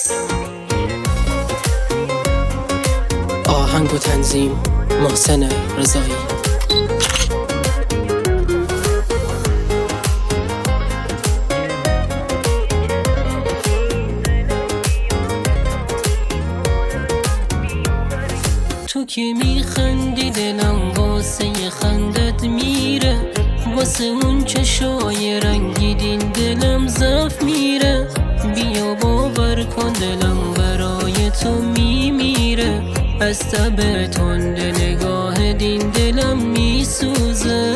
آهنگ و تنظیم محسن رضایی. تو که میخندی دلم واسه خندت میره، واسه اون چشای رنگیدین دلم ضعف میره. بیا باور کن دلم برای تو میمیره، از تب تند نگاه دین دلم میسوزه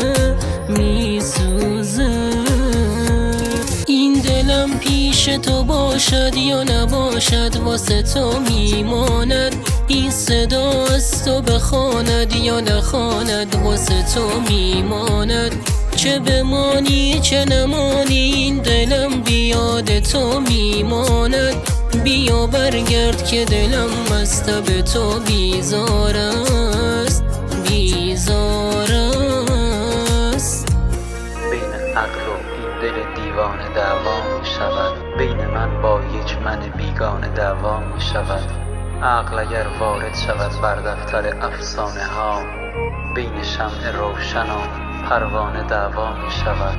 میسوزه. این دلم پیش تو باشد یا نباشد واسه تو میماند، این صدا از تو بخواند یا نخواند واسه تو میماند. چه بمانی چه نمانی این دلم بیاد تو میماند. بیا برگرد که دلم از تب تو بیزار است بیزار است. بین عقل و این دل دیوانه دعوا میشود، بین من با یک من بیگانه دعوا میشود. عقل اگر وارد شود بر دفتر افسانه ها، بین شمع روشن و پروانه دعوا میشود.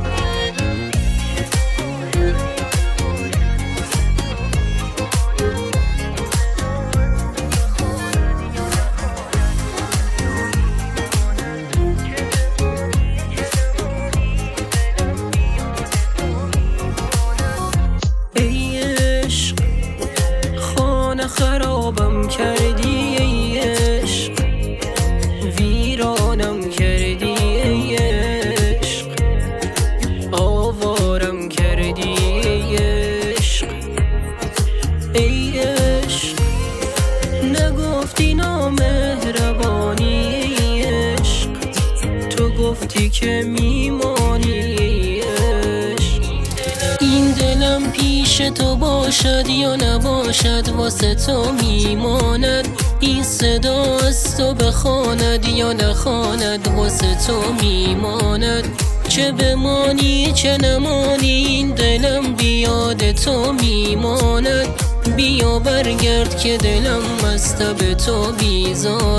خرابم کردی ای عشق، ویرانم کردی ای عشق، آوارم کردی ای عشق. ای عشق نگفتی نامهربانی ای عشق، تو گفتی که میمانی ای عشق. این دلم پیش تو باشد یا نباشد واسه تو میماند، این صدا از تو بخواند یا نخواند واسه تو میماند. چه بمانی چه نمانی این دلم بیاد تو میماند. بیا برگرد که دلم از تب تو بیزار